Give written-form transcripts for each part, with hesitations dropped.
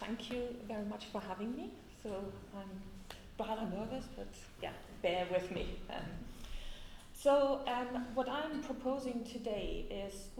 thank you very much for having me. So I'm rather nervous, but yeah, bear with me. What I'm proposing today is,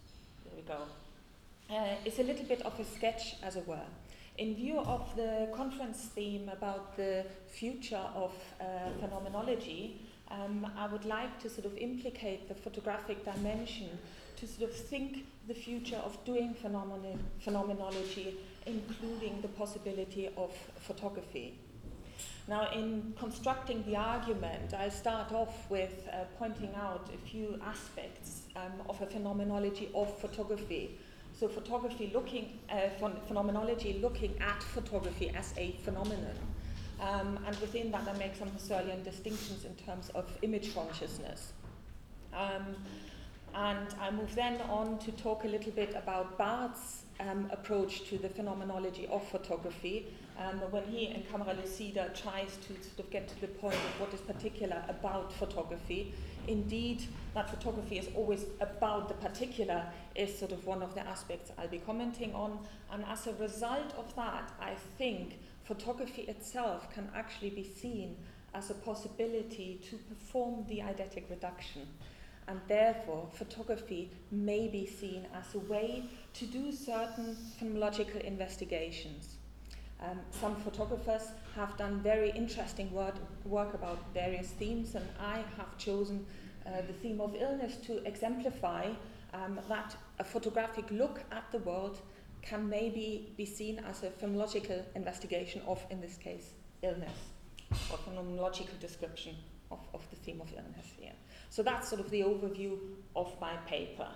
is a little bit of a sketch, as it were. In view of the conference theme about the future of phenomenology, I would like to sort of implicate the photographic dimension to sort of think the future of doing phenomenology, including the possibility of photography. Now, in constructing the argument, I'll start off with pointing out a few aspects of a phenomenology of photography. So phenomenology looking at photography as a phenomenon. And within that, I make some Husserlian distinctions in terms of image consciousness. And I move then on to talk a little bit about Barth's approach to the phenomenology of photography, when he in Camera Lucida tries to sort of get to the point of what is particular about photography. Indeed, that photography is always about the particular is sort of one of the aspects I'll be commenting on. And as a result of that, I think photography itself can actually be seen as a possibility to perform the eidetic reduction. And therefore, photography may be seen as a way to do certain phenomenological investigations. Some photographers have done very interesting work about various themes, and I have chosen the theme of illness to exemplify that a photographic look at the world can maybe be seen as a phenomenological investigation of, in this case, illness, or phenomenological description of the theme of illness here. So that's sort of the overview of my paper.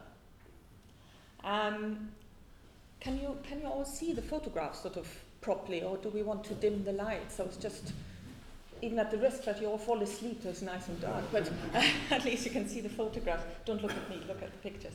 Can you all see the photographs sort of properly, or do we want to dim the lights? So it's just, even at the risk that you all fall asleep, it's nice and dark, but at least you can see the photographs. Don't look at me, look at the pictures.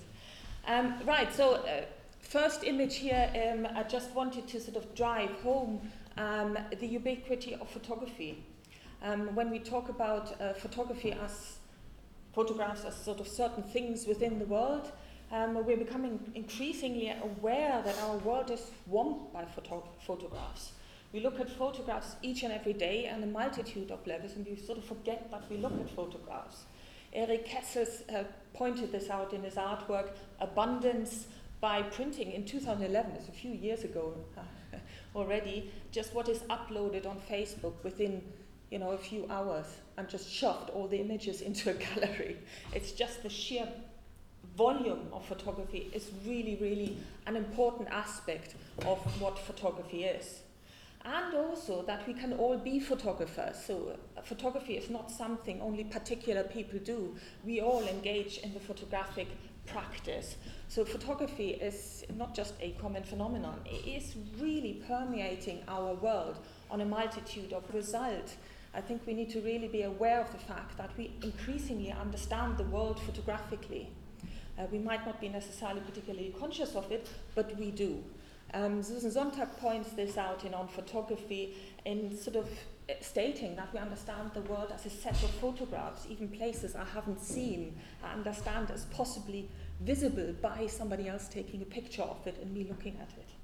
First image here, I just wanted to sort of drive home the ubiquity of photography. When we talk about photography as photographs as sort of certain things within the world, we're becoming increasingly aware that our world is swamped by photographs. We look at photographs each and every day on a multitude of levels, and we sort of forget that we look at photographs. Eric Kessels pointed this out in his artwork, Abundance by Printing, in 2011, it's a few years ago already, just what is uploaded on Facebook within a few hours, and just shoved all the images into a gallery. It's just the sheer volume of photography is really, really an important aspect of what photography is. And also that we can all be photographers. So photography is not something only particular people do. We all engage in the photographic practice. So photography is not just a common phenomenon. It is really permeating our world on a multitude of results. I think we need to really be aware of the fact that we increasingly understand the world photographically. We might not be necessarily particularly conscious of it, but we do. Susan Sontag points this out in On Photography in sort of stating that we understand the world as a set of photographs, even places I haven't seen, I understand as possibly visible by somebody else taking a picture of it and me looking at it.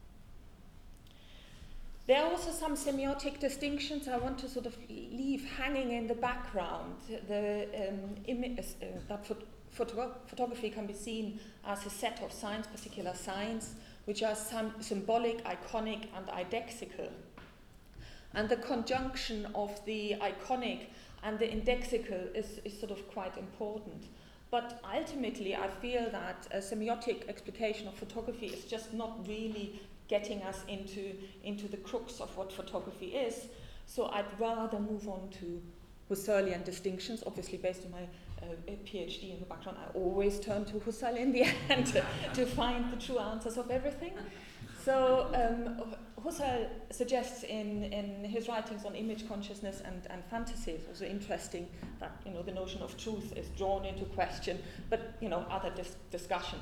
There are also some semiotic distinctions I want to sort of leave hanging in the background. Photography can be seen as a set of signs, particular signs, which are symbolic, iconic, and eidexical. And the conjunction of the iconic and the indexical is sort of quite important. But ultimately, I feel that a semiotic explication of photography is just not really getting us into the crux of what photography is. So I'd rather move on to Husserlian distinctions, obviously based on my PhD in the background. I always turn to Husserl in the end to find the true answers of everything. So Husserl suggests in his writings on image consciousness and fantasy, it's also interesting that the notion of truth is drawn into question, but other discussion.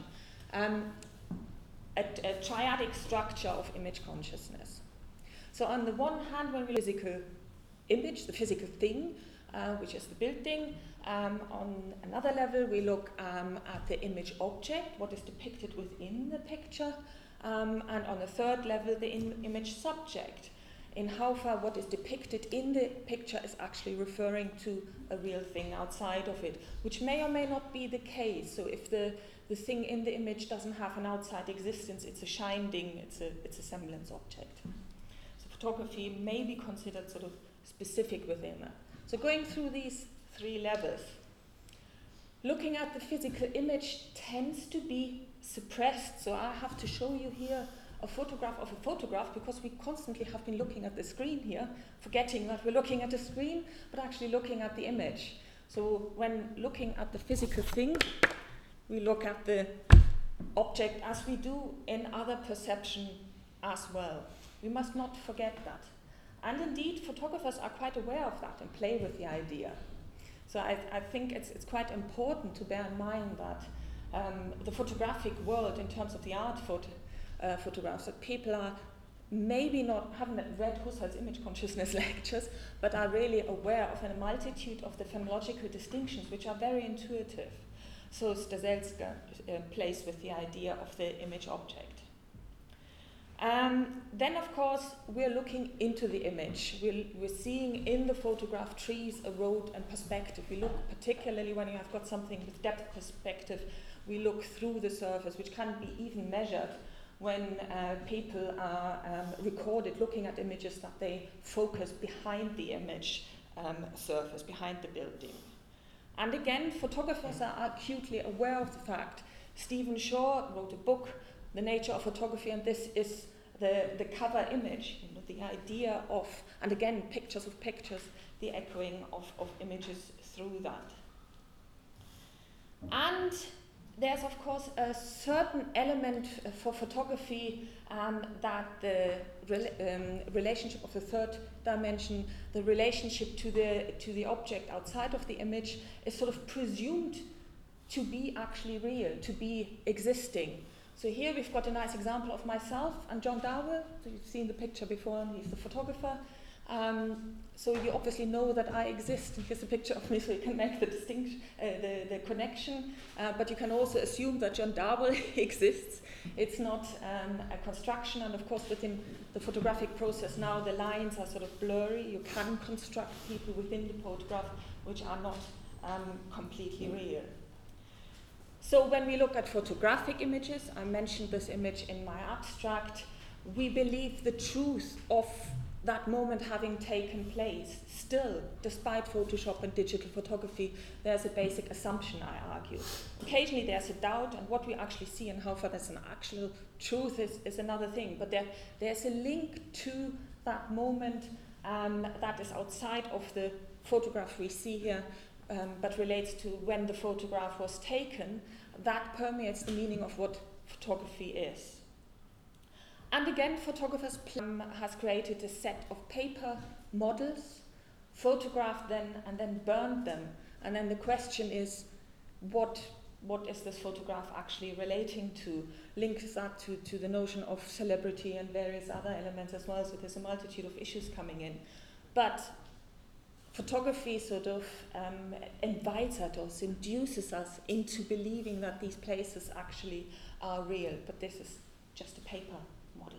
A triadic structure of image consciousness. So on the one hand, when we look at the physical image, the physical thing, which is the building, on another level we look at the image object, what is depicted within the picture, and on the third level, the image subject, in how far what is depicted in the picture is actually referring to a real thing outside of it, which may or may not be the case. So if the thing in the image doesn't have an outside existence, it's a shinding, it's a semblance object. So photography may be considered sort of specific within that. So going through these three levels, looking at the physical image tends to be suppressed. So I have to show you here a photograph of a photograph because we constantly have been looking at the screen here, forgetting that we're looking at a screen, but actually looking at the image. So when looking at the physical thing, we look at the object as we do in other perception as well. We must not forget that. And indeed, photographers are quite aware of that and play with the idea. So I think it's quite important to bear in mind that the photographic world, in terms of the art photographs, that people are maybe haven't read Husserl's image consciousness lectures, but are really aware of a multitude of the phenomenological distinctions which are very intuitive. So Stazelska plays with the idea of the image object. Then, of course, we're looking into the image. We're seeing in the photograph trees, a road, and perspective. We look, particularly when you have got something with depth perspective, we look through the surface, which can be even measured when people are recorded looking at images, that they focus behind the image surface, behind the building. And again, photographers are acutely aware of the fact. Stephen Shaw wrote a book, The Nature of Photography, and this is the cover image, the idea of, and again, pictures of pictures, the echoing of images through that. And there's, of course, a certain element for photography that the relationship of the third dimension, the relationship to the object outside of the image, is sort of presumed to be actually real, to be existing. So here we've got a nice example of myself and John Darwell. So you've seen the picture before, and he's the photographer. So you obviously know that I exist, and here's a picture of me, so you can make the distinction, the connection. But you can also assume that John Darwell exists. It's not a construction, and of course within the photographic process now the lines are sort of blurry. You can construct people within the photograph which are not completely real. So when we look at photographic images, I mentioned this image in my abstract, we believe the truth of that moment having taken place. Still, despite Photoshop and digital photography, there's a basic assumption, I argue. Occasionally there's a doubt, and what we actually see and how far there's an actual truth is another thing. But there's a link to that moment that is outside of the photograph we see here, but relates to when the photograph was taken. That permeates the meaning of what photography is. And again, photographers has created a set of paper models, photographed them, and then burned them. And then the question is, what is this photograph actually relating to? Links that to the notion of celebrity and various other elements as well. So there's a multitude of issues coming in. But photography sort of invites us, induces us into believing that these places actually are real. But this is just a paper model.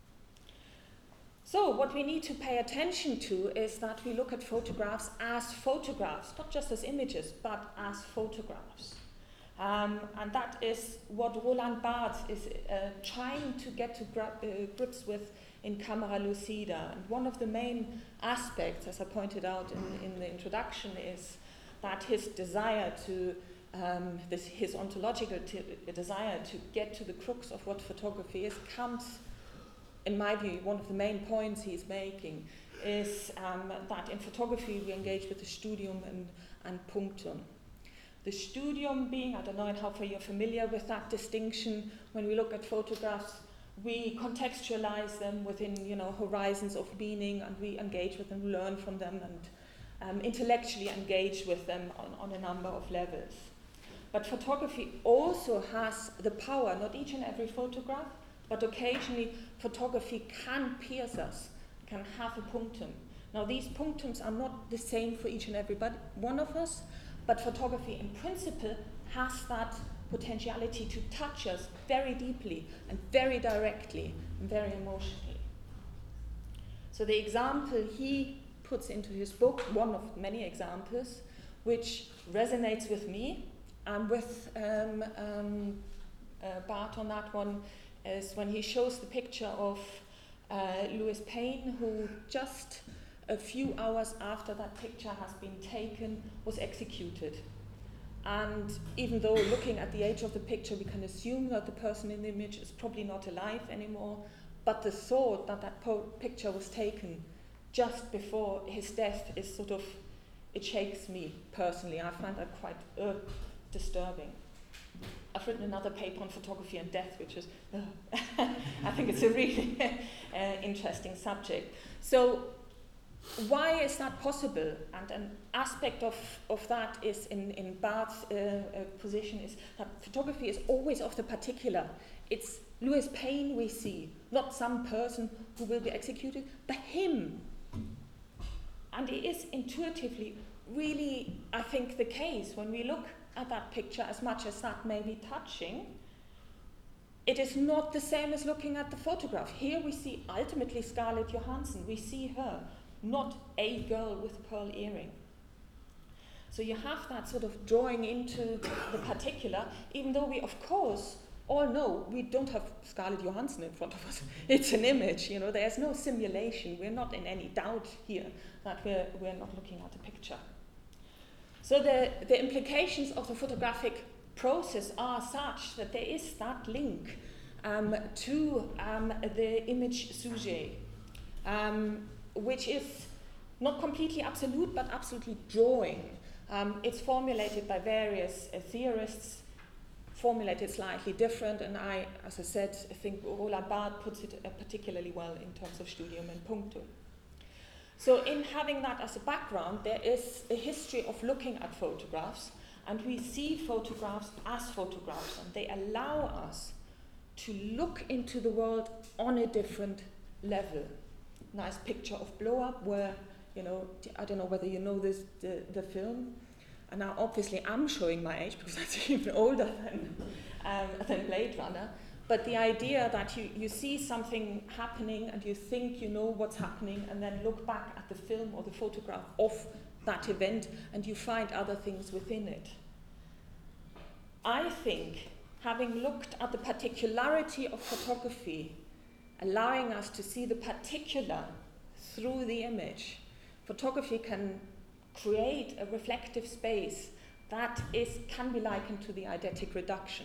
So what we need to pay attention to is that we look at photographs as photographs, not just as images, but as photographs. And that is what Roland Barthes is trying to get to grips with in Camera Lucida. And one of the main aspects, as I pointed out in the introduction, is that his desire to, his ontological desire to get to the crux of what photography is comes, in my view, one of the main points he's making is that in photography we engage with the studium and punctum. The studium being, I don't know how far you're familiar with that distinction, when we look at photographs, we contextualize them within, horizons of meaning, and we engage with them, learn from them, and intellectually engage with them on a number of levels. But photography also has the power, not each and every photograph, but occasionally photography can pierce us, can have a punctum. Now these punctums are not the same for each and every one of us, but photography in principle has that potentiality to touch us very deeply and very directly and very emotionally. So the example he puts into his book, one of many examples, which resonates with me, and with Bart on that one, is when he shows the picture of Louis Payne, who just a few hours after that picture has been taken was executed. And even though looking at the age of the picture we can assume that the person in the image is probably not alive anymore, but the thought that that picture was taken just before his death is sort of, it shakes me personally. I find that quite disturbing. I've written another paper on photography and death, which is, I think it's a really interesting subject. So why is that possible? And an aspect of that is in Bart's position is that photography is always of the particular. It's Louis Payne we see, not some person who will be executed, but him. And it is intuitively really, I think, the case when we look at that picture, as much as that may be touching. It is not the same as looking at the photograph. Here we see ultimately Scarlett Johansson. We see her, not a girl with a pearl earring. So you have that sort of drawing into the particular, even though we, of course, all know we don't have Scarlett Johansson in front of us. It's an image, you know, there's no simulation. We're not in any doubt here that we're not looking at a picture. So the implications of the photographic process are such that there is that link to the image sujet, which is not completely absolute, but absolutely drawing. It's formulated by various theorists, formulated slightly different, and I, as I said, I think Roland Barthes puts it particularly well in terms of studium and punctum. So in having that as a background, there is a history of looking at photographs, and we see photographs as photographs, and they allow us to look into the world on a different level. Nice picture of Blow Up, where, you know, I don't know whether you know this, the film, and now obviously I'm showing my age because that's even older than Blade Runner. But the idea that you see something happening and you think you know what's happening, and then look back at the film or the photograph of that event and you find other things within it. I think, having looked at the particularity of photography, allowing us to see the particular through the image, photography can create a reflective space that can be likened to the eidetic reduction.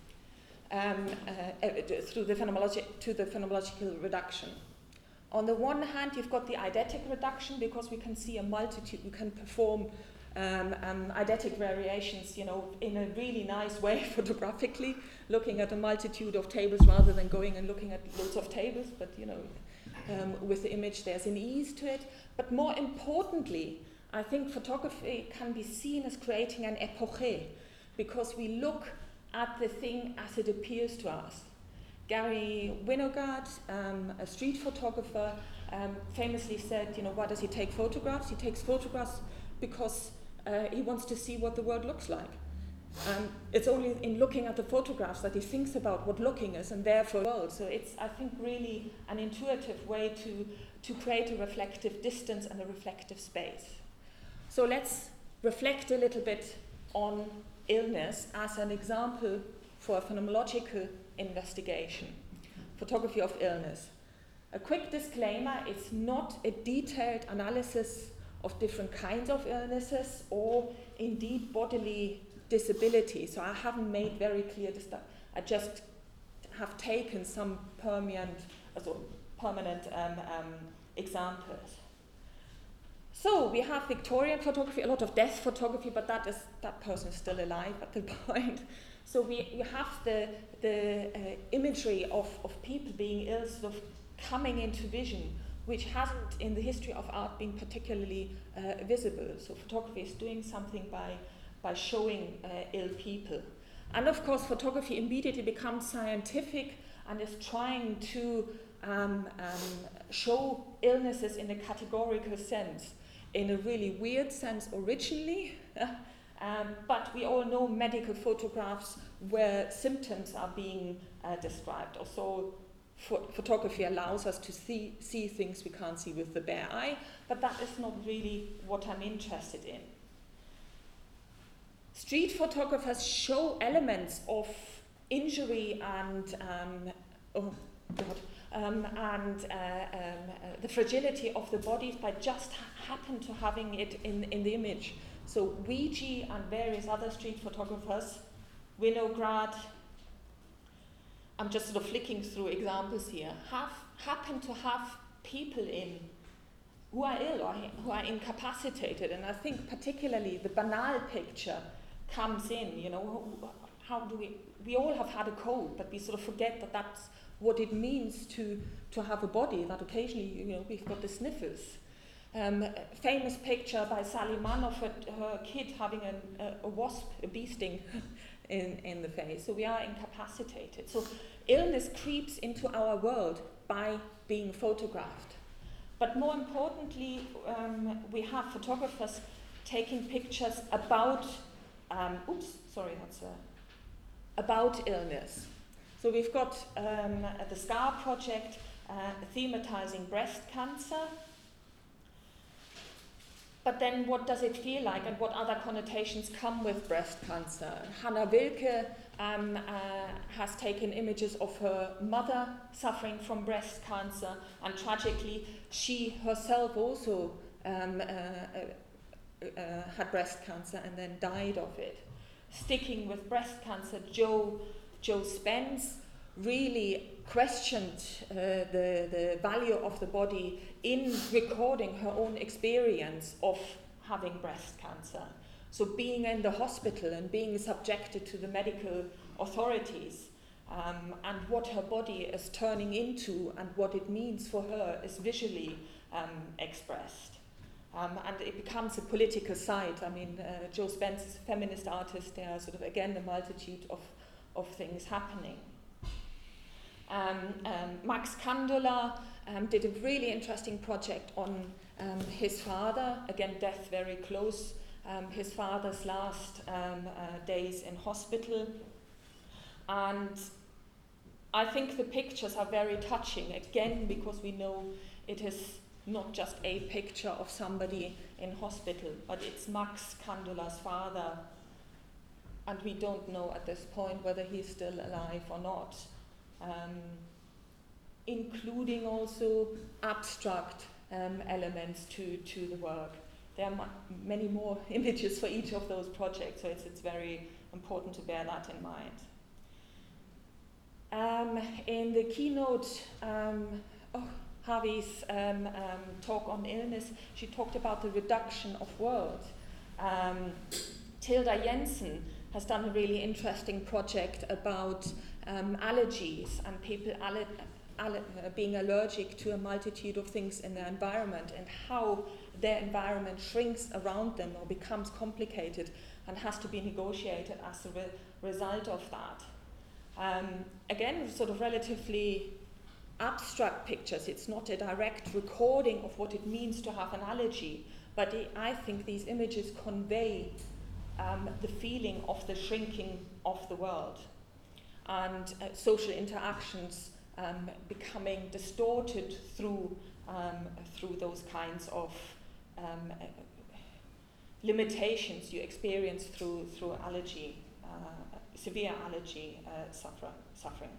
Through the phenomenological reduction. On the one hand, you've got the eidetic reduction because we can see a multitude, we can perform eidetic variations, you know, in a really nice way photographically, looking at a multitude of tables rather than going and looking at loads of tables, but, you know, with the image there's an ease to it. But more importantly, I think photography can be seen as creating an epoche, because we look at the thing as it appears to us. Gary Winograd, a street photographer, famously said, you know, why does he take photographs? He takes photographs because he wants to see what the world looks like. It's only in looking at the photographs that he thinks about what looking is, and therefore the world. So it's, I think, really an intuitive way to create a reflective distance and a reflective space. So let's reflect a little bit on illness as an example for a phenomenological investigation, photography of illness. A quick disclaimer, it's not a detailed analysis of different kinds of illnesses or indeed bodily disability. So I haven't made very clear this stuff. I just have taken some permanent examples. So we have Victorian photography, a lot of death photography, but that person is still alive at the point. So we have the imagery of people being ill sort of coming into vision, which hasn't in the history of art been particularly visible. So photography is doing something by showing ill people. And of course photography immediately becomes scientific and is trying to show illnesses in a categorical sense, in a really weird sense originally, But we all know medical photographs where symptoms are being described. Also, photography allows us to see things we can't see with the bare eye, but that is not really what I'm interested in. Street photographers show elements of injury and the fragility of the bodies by just happen to having it in the image. So Weegee and various other street photographers, Winograd, I'm just sort of flicking through examples here, happen to have people in who are ill or who are incapacitated. And I think particularly the banal picture comes in, you know, how do we all have had a cold, but we sort of forget that that's what it means to have a body, that occasionally, you know, we've got the sniffles. Famous picture by Sally Mann of her kid having a wasp, a bee sting in the face. So we are incapacitated. So illness creeps into our world by being photographed. But more importantly, we have photographers taking pictures about about illness. So we've got the SCAR project thematizing breast cancer. But then what does it feel like, and what other connotations come with breast cancer? Hannah Wilke has taken images of her mother suffering from breast cancer, and tragically she herself also had breast cancer and then died of it. Sticking with breast cancer, Jo Spence really questioned the value of the body in recording her own experience of having breast cancer. So being in the hospital and being subjected to the medical authorities, and what her body is turning into and what it means for her is visually expressed. And it becomes a political site. I mean, Jo Spence is a feminist artist. There are sort of, again, a multitude of things happening. Max Kandola did a really interesting project on his father. Again, death very close. His father's last days in hospital. And I think the pictures are very touching, again, because we know it is not just a picture of somebody in hospital, but it's Max Kandola's father, and we don't know at this point whether he's still alive or not. Including also abstract elements to the work. There are many more images for each of those projects, so it's very important to bear that in mind. In the keynote, Harvey's talk on illness, she talked about the reduction of world. Tilda Jensen has done a really interesting project about allergies and people being allergic to a multitude of things in their environment, and how their environment shrinks around them or becomes complicated and has to be negotiated as a result of that. Again, sort of relatively abstract pictures. It's not a direct recording of what it means to have an allergy, but I think these images convey the feeling of the shrinking of the world and social interactions becoming distorted through those kinds of limitations you experience through allergy, severe allergy suffering.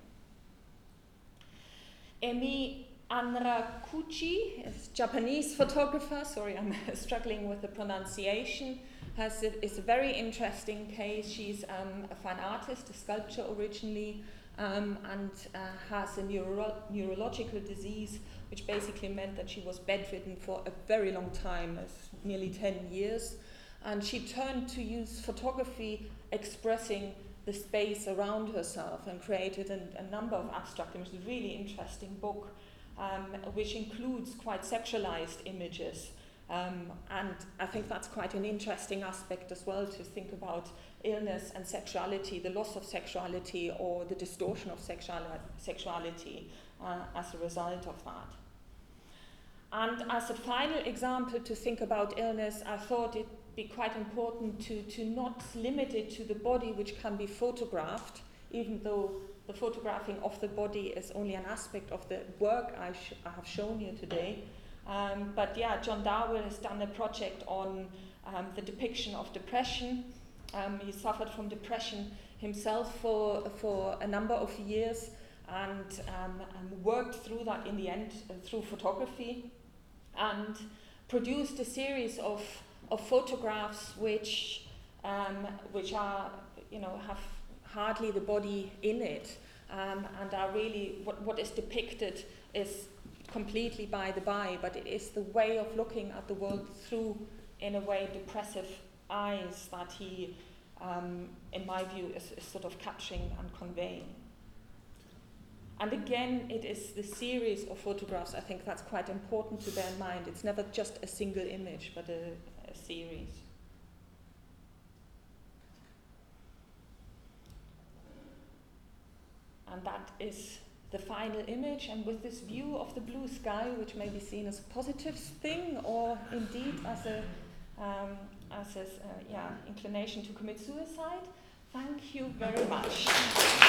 Emi Anrakuchi, a Japanese photographer, sorry, I'm struggling with the pronunciation, is a very interesting case. She's a fine artist, a sculptor originally, and has a neurological disease, which basically meant that she was bedridden for a very long time, nearly 10 years. And she turned to use photography expressing the space around herself, and created a number of abstract images. A really interesting book, which includes quite sexualized images. And I think that's quite an interesting aspect as well, to think about illness and sexuality, the loss of sexuality or the distortion of sexuality as a result of that. And as a final example to think about illness, I thought be quite important to not limit it to the body which can be photographed, even though the photographing of the body is only an aspect of the work I have shown you today. But yeah, John Darwell has done a project on the depiction of depression. He suffered from depression himself for a number of years, and worked through that in the end through photography, and produced a series of photographs which are, have hardly the body in it, and are really what is depicted is completely by the by, but it is the way of looking at the world through, in a way, depressive eyes that he, in my view, is sort of capturing and conveying. And again, it is the series of photographs. I think that's quite important to bear in mind. It's never just a single image, but a series. And that is the final image, and with this view of the blue sky, which may be seen as a positive thing, or indeed as a inclination to commit suicide. Thank you very much.